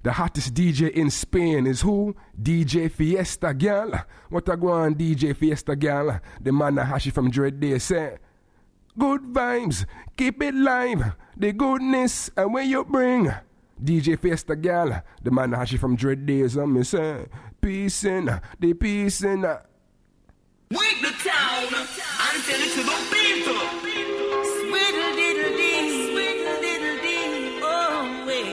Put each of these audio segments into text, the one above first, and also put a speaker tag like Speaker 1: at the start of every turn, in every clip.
Speaker 1: The hottest DJ in Spain is who? DJ Fiesta Gal. What a go on DJ Fiesta Gal? The man that hashi from Dread Day say, good vibes, keep it live. The goodness and where you bring. DJ Fiesta Gal, the man that hashi from Dread Days, me say, peace in, the peace in.
Speaker 2: Wake the town and tell it to the people. Swiddle diddle dee, swiddle diddle dee. Oh way,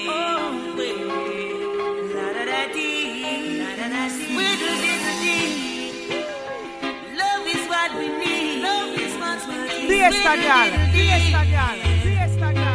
Speaker 2: la da da dee, la da da dee. Swiddle diddle dee. Love is what we need. Love is what we need.
Speaker 3: Fiesta Gal, Fiesta Gal, Fiesta Gal.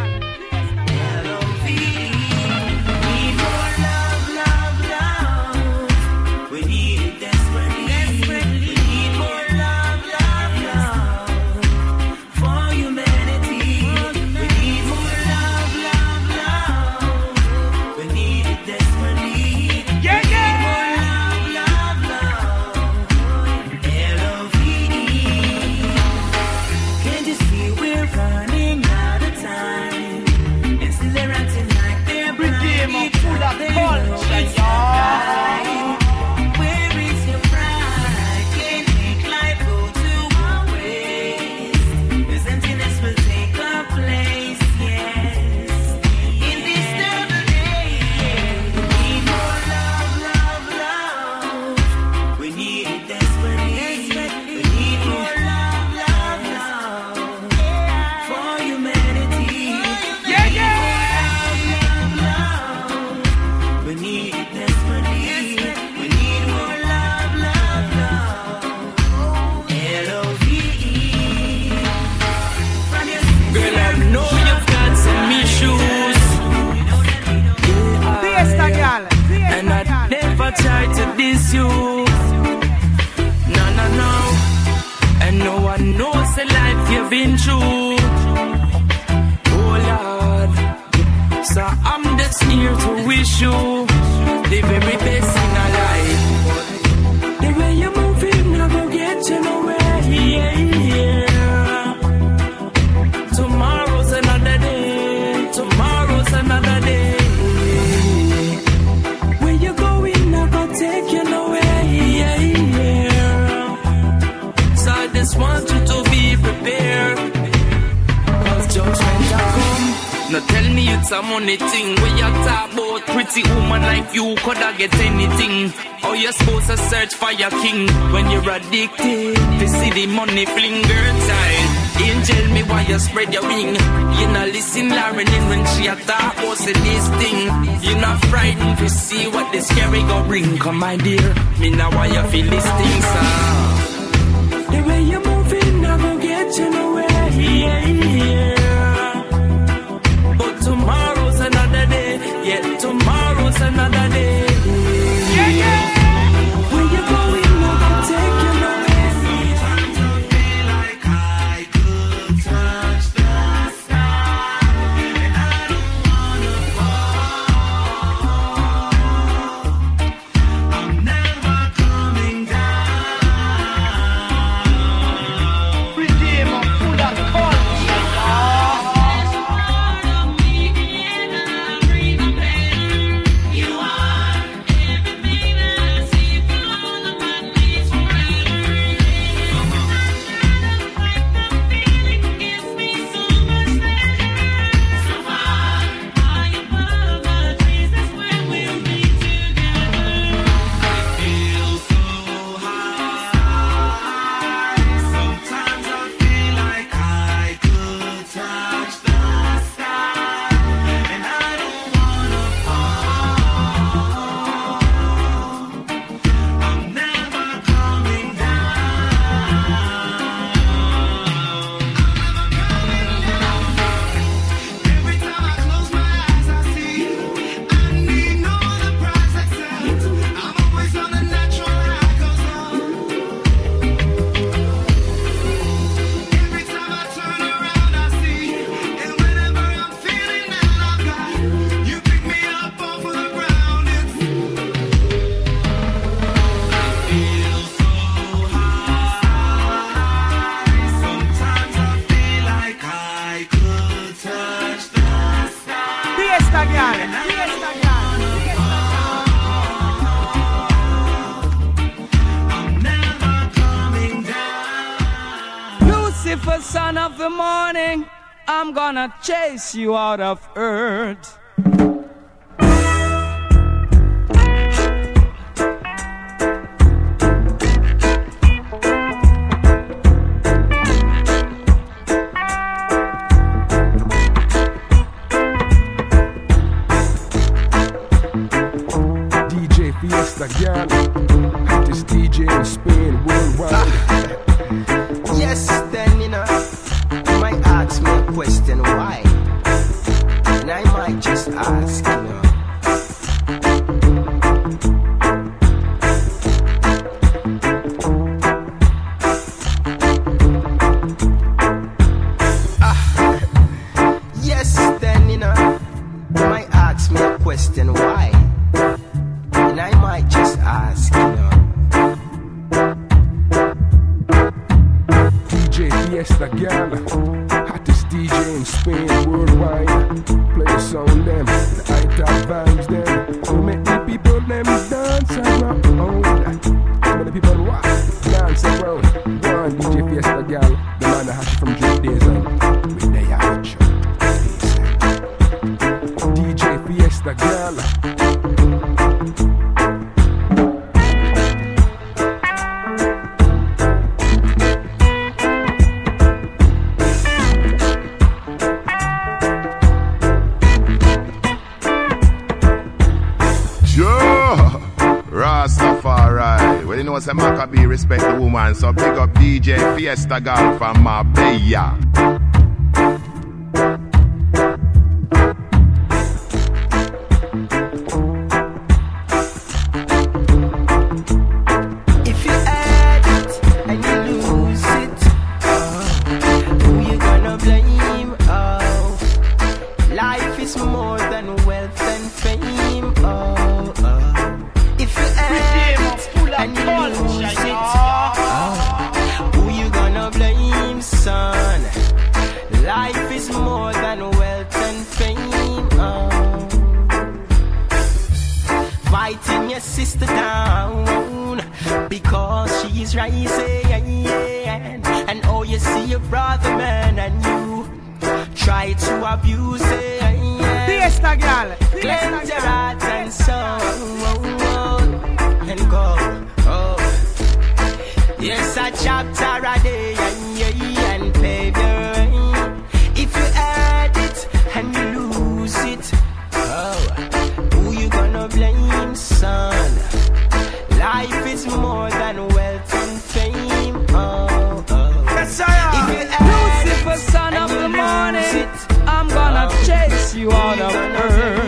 Speaker 4: Try to diss you. No. And no one knows the life you've been through. Oh Lord. So I'm just here to wish you the very best in our life. The way you're moving, I go get you nowhere. Yeah. Tomorrow's another day. Tomorrow's another day. Take you nowhere, yeah. So I just want you to be prepared, cause judgment will come. Now tell me it's a money thing. Where you talk about pretty woman like you coulda get anything. How you supposed to search for your king when you're addicted to see the money fling, girl child. Angel me why you spread your wing. You not listen Lauren in when she a talk about this thing. You not frightened to see what this scary go bring. Come my dear, me now why you feel this thing, sir. The way you moving, I go get you nowhere, yeah. But tomorrow's another day, yeah, tomorrow's another day. Yeah. Where you going, I go take you nowhere. son of the morning, I'm gonna chase you out of earth.
Speaker 1: DJ Fiesta Gal, hottest DJ in Spain worldwide.
Speaker 5: Yes, then you know, you might ask me a question why, and I might just ask, you know. Yes, then you know, you might ask me a question why, and I might just ask, you know.
Speaker 1: DJ Fiesta Gal, hottest DJ in Spain worldwide. Play the song them, the high-top vibes them. So make the people them dance around. So many people what? Dance around. One DJ Fiesta Gal, the man that has from Drake Days and with the yacht. DJ Fiesta Gal.
Speaker 6: Rastafari. Well, you know, say Maccabee respect the woman, so big up DJ Fiesta Gal from Marbella.
Speaker 5: If you add it and you lose it, who you gonna blame? Oh, life is more than wealth and fame. Oh, if you add it and you lose it, who you gonna blame, son? Life is more than wealth and fame. Oh, fighting your sister down because she's rising, and oh, you see your brother, man, and you try to abuse it.
Speaker 3: Fiesta Gal,
Speaker 5: Cleanse your heart and soul and go. Oh, yes, a chapter a day and pave your way. If you add it and you lose it, oh, who you gonna blame, son? Life is more than wealth and fame. Oh,
Speaker 3: yes, I
Speaker 5: if you add
Speaker 4: Lucifer, son of the morning, I'm gonna chase you out of earth.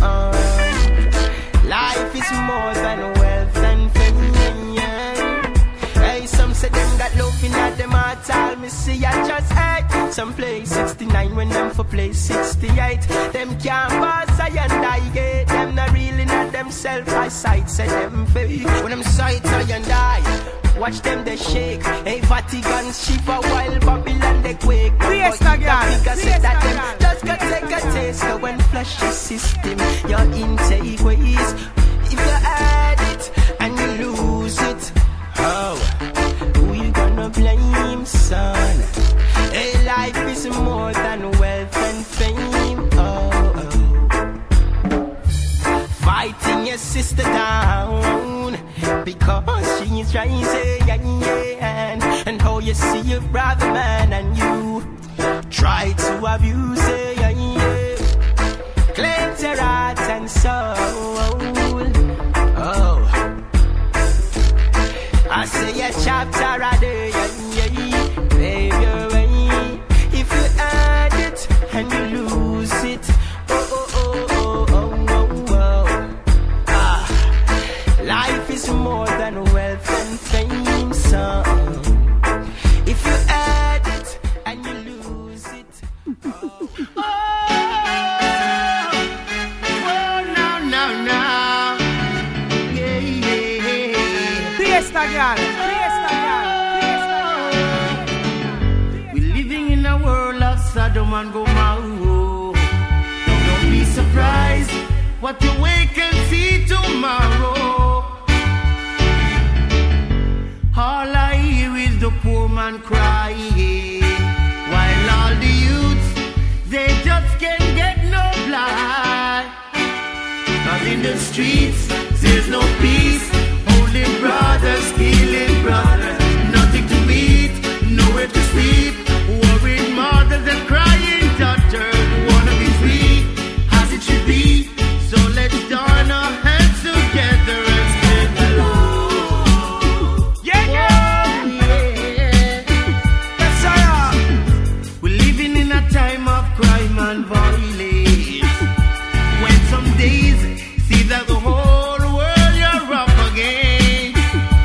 Speaker 5: Life is more than wealth and fame. Hey, some say them that loving at them heart, all me see I just hate. Some play 69 when them for play 68. Them can't pass I and I get them not really not themself. I sight say them fake. When them sight I and I watch them they shake. Hey, Vatican shiver while Babylon they quake.
Speaker 3: Fiesta Gal, Fiesta Gal.
Speaker 5: Just go take a taste of when flush your system, your intake ways. If you add it and you lose it, oh, who you gonna blame, son? Hey, life is more than wealth and fame. Oh, fighting your sister down because she's rising, and how you see your brother, man, and you try to abuse it. Cleanse your heart and soul. Oh, I say a chapter a day, pave your way. If you add it and you lose it, life is more than wealth and fame, son. If you add it and you lose it,
Speaker 3: Fiesta Gal, Fiesta Gal, Fiesta Gal.
Speaker 7: We're living in a world of Sodom and Gomorrah. Don't be surprised what you wake and see tomorrow. All I hear is the poor man crying. streets, there's no peace. Only brothers killing brothers. Nothing to eat, nowhere to sleep. Worried mothers and crying daughters. Wanna be free, as it should be. So let's join our heads together and spread the love.
Speaker 3: Yeah. Yes, sir.
Speaker 7: We're living in a time of crime and violence. When some days see that the whole world you're up against.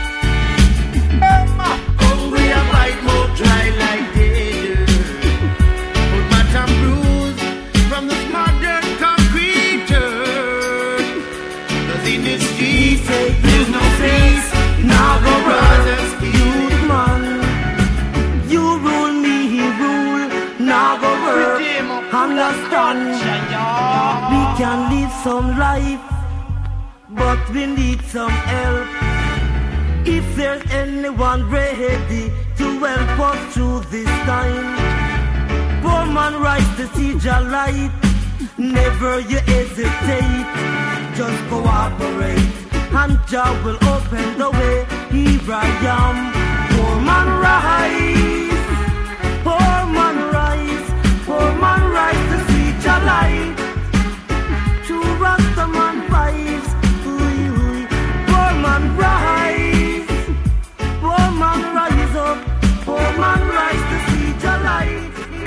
Speaker 7: Hungry I bite more dry like dead. But my time bruised from this modern concrete earth. 'Cause in the streets there's no peace. Now go brothers
Speaker 5: Youth man, you rule me, he rule. Now go work, understand. We can live some life, but we need some help. If there's anyone ready to help us through this time, poor man rise to see your light. Never you hesitate, just cooperate, and Jah will open the way. Here I am, poor man rise, poor man rise, poor man rise to see your light. To Rastaman vibes, poor man rise, poor man rise up, poor man rise to see your light.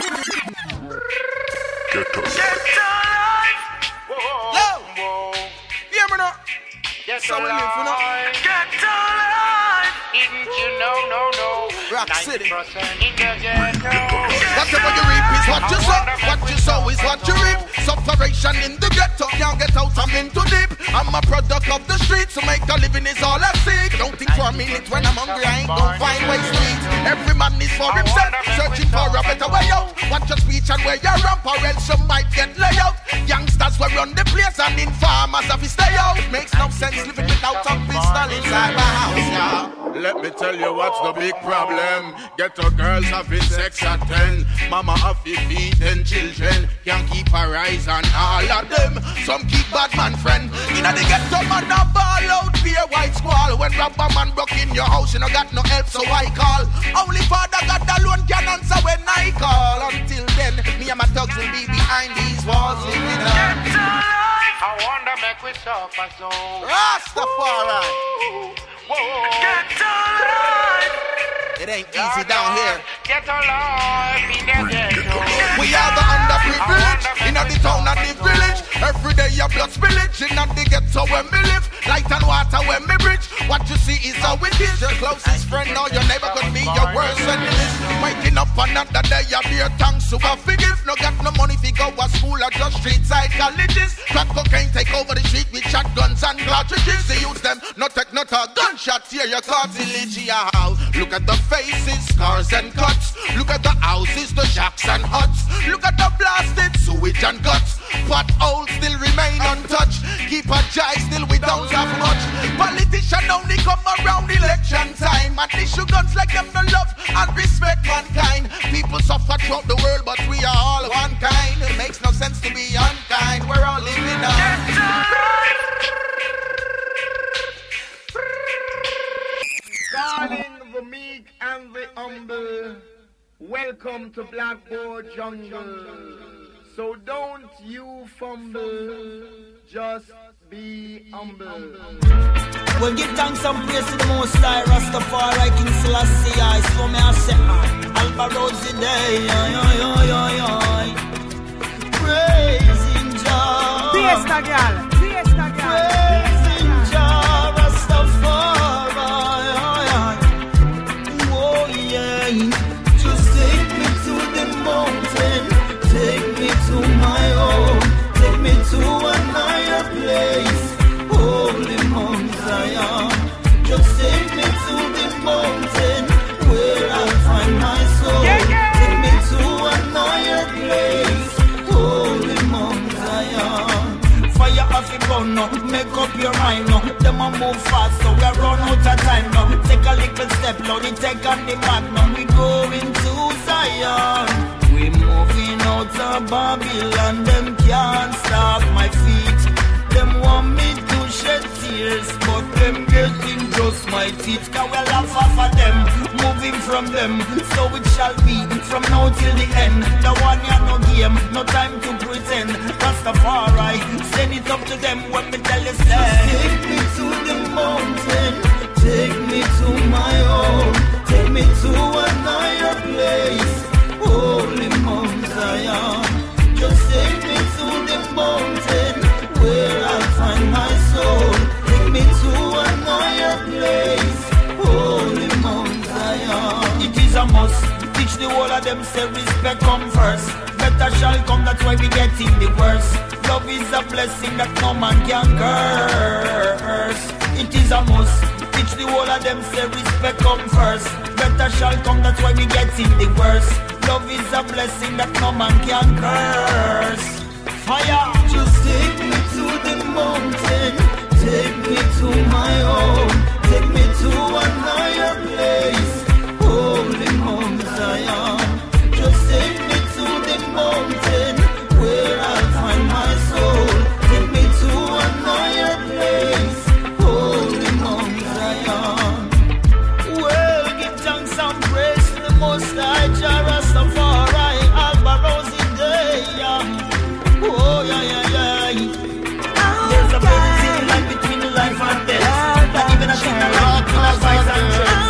Speaker 3: Hear me now.
Speaker 7: Get
Speaker 3: So we live, you know.
Speaker 7: Get alive. Didn't you know, no.
Speaker 3: Rock City.
Speaker 8: Whatever you reap is what you sow. What you sow is what you reap. Sufferation in the ghetto, can't get out, I'm in too deep. I'm a product of the streets, so make a living is all I seek. Don't think for a minute when I'm hungry, I ain't gon' find ways to eat. Every man is for himself, searching for a better way out. Watch your speech and where you ramp, or else you might get laid out. Youngsters will run the place and informers have to stay out. Makes no sense living without a pistol inside my house, yeah.
Speaker 6: Let me tell you what's the big problem. Ghetto girls having sex at 10. Mama have to feed 10 children. Can't keep her eyes on all of them. Some keep bad man friend. You know they ghetto man a ball out be a white squall. When robber man broke in your house, you know got no help, so I call. Only Father God alone can answer when I call. Until then, me and my thugs will be behind these walls living on.
Speaker 7: I wonder make we suffer so.
Speaker 8: Rastafari.
Speaker 7: Get alive.
Speaker 8: It ain't easy down here.
Speaker 7: Get alive in the ghetto.
Speaker 8: We are the underprivileged in the town and the village. Every day your blood spillage in the ghetto where we live. Light and water where we bridge. What you see is how it is. Your closest friend or your neighbor could be your worst enemy. Waking up another day, you bear thanks to God forgive. No got no money if you go to school or just street side colleges. Crack cocaine take over the street with shotguns and cartridges. They use them, no take no talk. Gunshots here, your cartilage, yeah. Look at the faces, scars and cuts. Look at the houses, the shacks and huts. Look at the blasted sewage and guts. Potholes still remain untouched. Keep a jai, still we don't have much. Politicians only come around election time and issue guns like them no love and respect mankind. People suffer throughout the world, but we are all one kind. It makes no sense to be unkind. We're all living on.
Speaker 7: Calling the meek and the humble. Welcome to Blackboard Jungle. So don't you fumble, just be humble.
Speaker 9: Well, give thanks and praise to the Most High, Rastafari, King Selassie, I so may I say, Alpha Rose Day, praising Jah,
Speaker 3: Fiesta girl, Fiesta girl,
Speaker 9: praising Jah, Rastafari, oh yeah, just take me to the mountain, take me to my home, take me to a higher place, holy Mount Zion. Just take me to the mountain where I'll find my soul. Take me to a higher place, holy Mount Zion. Fire off your gun now, make up your mind now. Them a move fast, so we run out of time now. Take a little step, Lord, take on the map now. We going to Zion. We moving out of Babylon, them can't stop my feet. Them want me to years, but them getting just my teeth. Cause we laugh off of them, moving from them. So it shall be from now till the end. The one ya no game, no time to pretend. Rastafari, send it up to them when me tell you say.
Speaker 5: Take me to the mountain, take me to my home, take me to a higher place. Holy Mount Zion, just take me to the mountain where I'll find my soul. Take me to a higher place. Holy Mount Zion.
Speaker 9: It is a must. Teach the whole of them say respect come first. Better shall come, that's why we get in the worst. Love is a blessing that no man can curse. It is a must. Teach the whole of them say respect come first. Better shall come, that's why we get in the worst. Love is a blessing that no man can curse. Fire!
Speaker 5: Just take me to the mountain, take me to my home, take me to a higher place. Holy Mount Zion, just take me to the mountain where I'll find my soul. Take me to a higher place. Holy Mount Zion.
Speaker 9: Well, give thanks and praise to the Most High, Jah Rastafari, Alba Rosie Day. Oh, yeah, yeah, yeah. There's a very thin line between life and death. Not even a thing around to the vice and trust.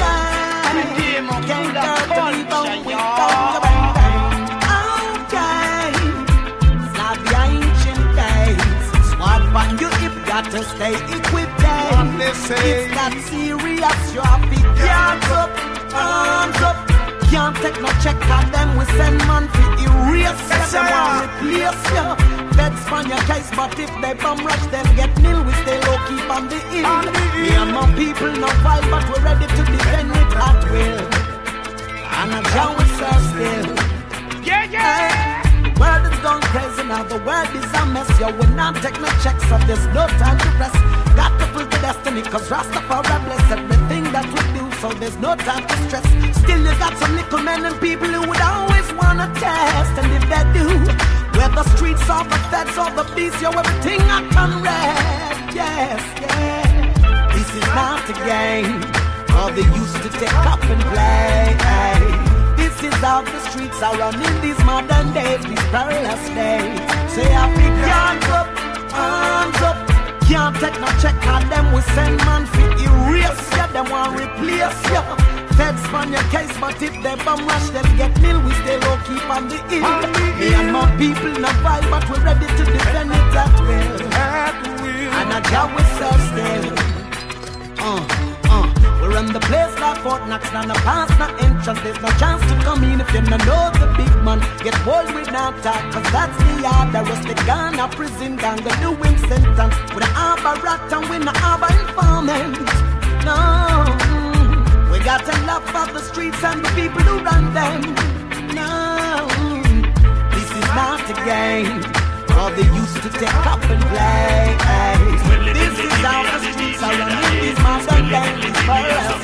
Speaker 5: To stay equipped, it's that serious. You have big hands up, arms up. Can't take no check on them. We send man to erase them, want replace you. Feds on your case, but if they bomb rush, them get nil. We stay low, keep on the hill. Me and my people no fight, but we're ready to defend it at will. And a Jah we serve still.
Speaker 3: Yeah, yeah.
Speaker 5: The world is gone crazy now, the world is a mess. Yo, we not take no checks, so there's no time to rest. Got to fulfill destiny, cause Rastafari bless everything that we do, so there's no time to stress. Still you got some little men and people who would always wanna test, and if they do, whether streets or the feds or the beast, yo, everything I can read. Yes, yeah. This is not a game, all they used to take up and play. This is how the streets are running these modern days, these perilous days. Say I big hands up, arms up. Can't take no check on them. We send man for erase ya. Them want replace ya. Feds on your case, but if they bomb rush, them get nil. We stay low, keep on the hill. Me and my people not fight, but we're ready to defend it at will. And a Jah we serve still. We're in the place like Fort Knox, now the pass, not entrance. There's no chance to come in if you don't know the big man. Get bold with not talk, cause that's the yard. The rest of Ghana prison gang, go do him sentence. With an arbor rat and we no arbor informant. No, we got to love for the streets and the people who run them. No, this is not a game. All they used to take up and play. This is how the streets are running. These modern days for us.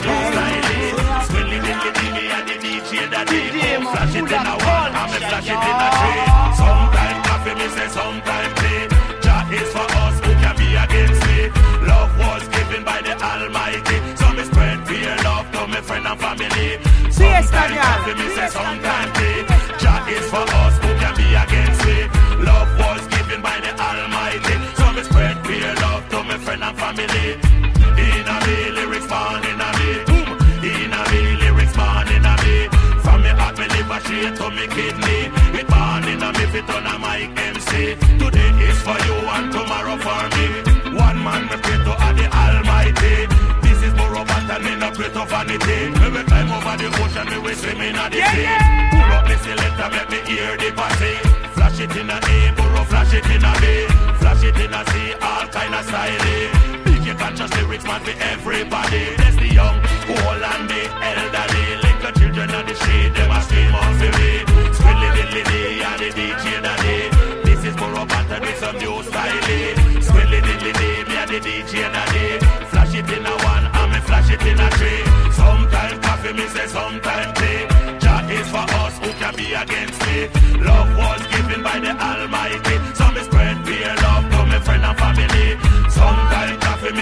Speaker 10: Flash it in a wall, I'm a flash it in a tree. Sometime coffee, me say sometime play. Jah is for us, who can be against me? Love was given by the Almighty, so me spread fear love to my friend and family. Sometime coffee, me say sometime play. Jah is for us, who can be against me? Love was given by the Almighty, so me spread fear love to my friend and family. In a me lyrics born in a me, boom. In a me lyrics born in a me. From me heart me liver straight to me kidney. It born in a me fit on a mic MC. Today is for you and tomorrow for me. One man me pray to the Almighty. This is more about than me no pray to vanity. Me we climb over the ocean, me we swim in a the sea. Pull up me selector, make me hear the party. Flash it in a A, burrow flash it in a B. Flash it in a C, all kind of style. You can just lyrics man for everybody. There's the young, old and the elderly. Little children on the street, them a scream out for me. Squidly diddly dee, and the DJ daddy. This is more of pattern with some new style. Squidly diddly dee, me and the DJ daddy. Flash it in a one, and me flash it in a three. Sometime coffee, me say sometime tea. Jah is for us, who can be against me? Love was given by the Almighty, so me spread fear love to my friend and family. Sometime coffee,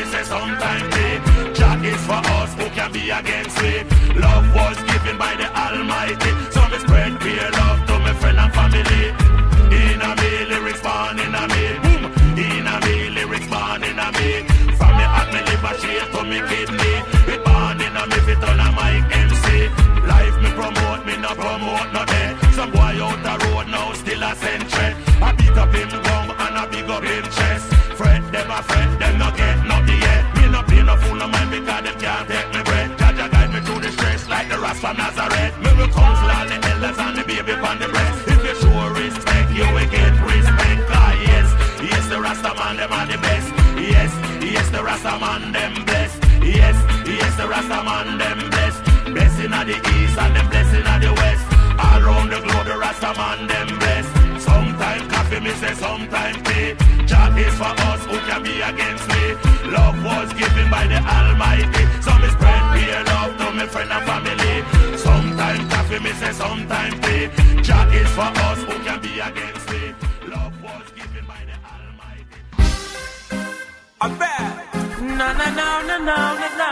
Speaker 10: is for us, who can be against me? Love was given by the Almighty, so me spread pure love to my friend and family. In a me, lyrics born in a me. In a me, lyrics born in a me. From me heart, me liver shade to me kidney. It born in a me, fit on a mic MC. Life me promote, me no promote no day. Some boy out the road now still a century. I beat up him gum and I big up him chest. Fret them a fret, them no get nothing yet. Me no play no fool no mind because them can't take me breath. Jaja guide me through the stress like the Ras from Nazareth. Me will counsel all the elders and the baby on the breast. If you show respect, you will get respect. Ah yes, yes the Rasta man them are the best. Yes, yes the Rasta man them blessed. Yes, yes the Rasta man them blessed. Blessing of the east and them blessing of the west. All round the globe the Rasta man them blessed. Sometime coffee me say sometime tea. Jah is for us, who can be against me? Love was given by the Almighty, so me spread pure love to my friend and family. Sometime coffee me say sometime tea. Jah is for us, who can be against me? Love was given by the Almighty.
Speaker 4: I bet. No, no, no, no, no, no, no.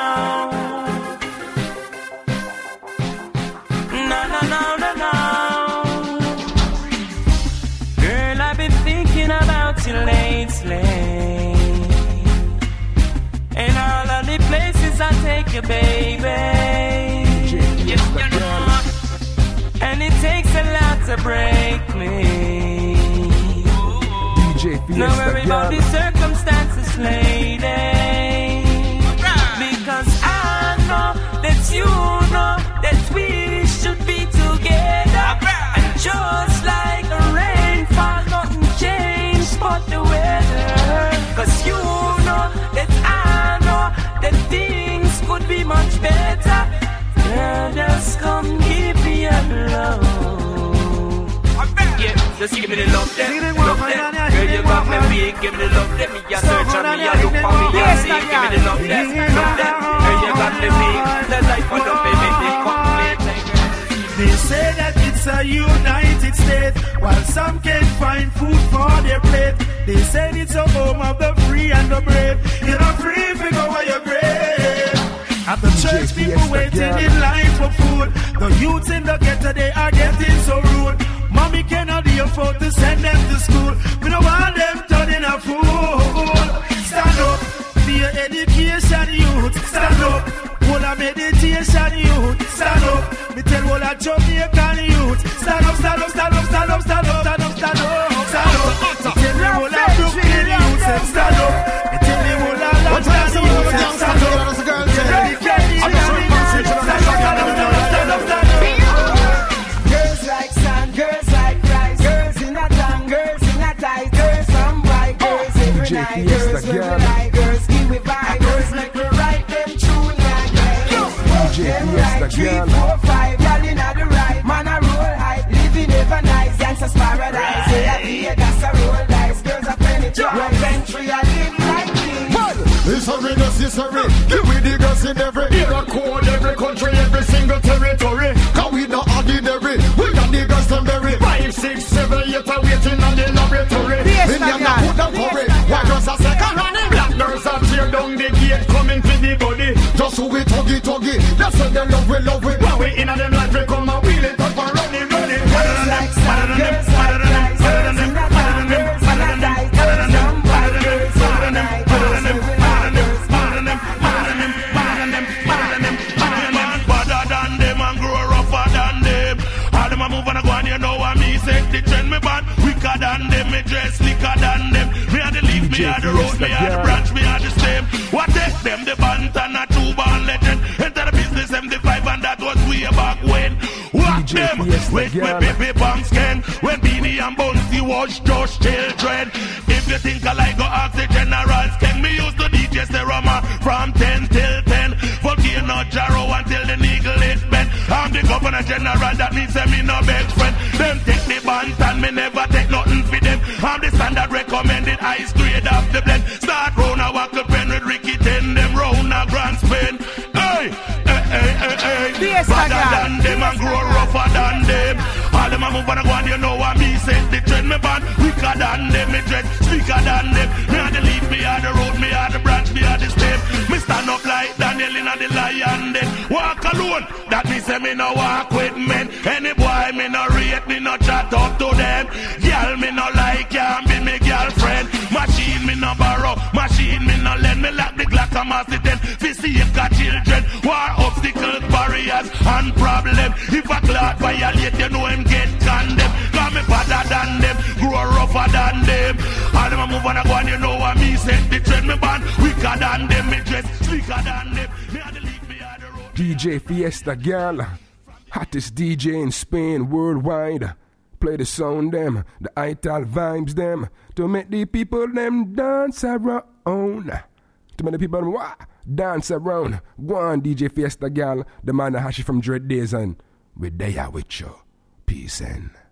Speaker 4: No, no, no, no, no. Girl, I've been thinking about you lately, and all of the places I take you, baby. Yes, you know. And it takes a lot to break me. Don't worry about the circumstances, lady, because I know that you know that we should be together. And just like a rainfall, nothing changed but the weather. Cause you know that I know that things could be much better. Girl, just come give me a love. Yeah, just give me the love then, love then. Girl, you got me weak, give me the love then. Me a search and me a look for me a see. Give me the love then, love then. Girl, you got me weak, the life of the baby, they complete.
Speaker 7: They say that it's a United States, while some can't find food for their plate. They say it's a home of the free and the brave. You're not free if you go where you're brave. At the church, people waiting in line for food. The youths in the ghetto, they are getting so rude. Mommy cannot afford to send them to school. We don't want them turning a fool. Stand up for your education, youth. Stand up. All a meditation, youth. Stand up. Me tell all a Jamaican youth. Stand up, stand up, stand up, stand up, stand up, stand up, stand up, stand up. Me tell me all a Brooklyn youth. Stand up. Me tell me all a London youth. Stand up.
Speaker 5: Girls like sun, girls like rice, girls in a tongue, girls in a tight, girls from bright, girls every night, girls with me like, girls give me vibe, girls make me write them tune like that. Them like 3, 4, 5, y'all in the right, man a roll high, living ever nice, gangsters paradise, yeah, that's a roll dice, girls are penetrate, country I live like king.
Speaker 11: It's hurry, it's hurry, give me the girls in every era code, every country, every single territory. Cause we not ordinary, we got the girls to bury. 5, 6, 7, 8 are waiting on the laboratory. Million not put them curry, white girls are second running. Black girls are tear down the gate, coming to the body. Just who we tuggy, that's what they love we. When we in them life, we come and wheel it up and run it.
Speaker 5: Girls like sun, girls like rice, girls in a tongue, girls in a tight, girls from bright, girls every night, girls every night.
Speaker 10: Better than them and grow rougher than them. All them a move and a go and you know what me set the trend. Me bad wicker than them, me dress slicker than them. Me a the leaf, me a the road, me a the branch, me a the stem. What take them the band and a two-band legend. Enter the business M5 and that was way back when. What them with me baby banks can. When Beanie and Bouncy was just children. If you think I like go ask the generals, can me use the DJ Serama from 10 till 10. Volcano Jarrow until the needle is bent. I'm the governor general that means me no best friend. Them take the band and me never take nothing for them. I'm the standard recommended ice grade of the blend. Start round a walk the pen with Ricky 10. Them round a grand spin. Hey, hey, hey, hey, hey. Better than them and grow rougher than them. All them a move and a go and you know what me set the trend. Me band wicker than them, me dress slicker than them. Me a the leaf, me a the road, me a the branch, me a the stem. Me stand up like Danny nail in the lion den. Walk alone, that me say me no walk with men. Any boy me no rate, me no chat up to them. Girl me no like, can be me girlfriend. Machine me no borrow, machine me no lend. Me lock the Glock and mass the 10. Fi save the children. War obstacles, barriers and problem. If a clot violate, you know him get condemned. Cause me better than them, grow rougher than them. All them a move on a go and you know what me set the trend. Me band weaker than them, me dress slicker than them. Me a the league, me a the road.
Speaker 1: DJ Fiesta Gal, hottest DJ in Spain worldwide. Play the sound them, the ital vibes them, to make the people them dance around. To make the people them what? Dance around. Go on DJ Fiesta Gal, the man that hashi from Dread Days, and we're there with you. Peace and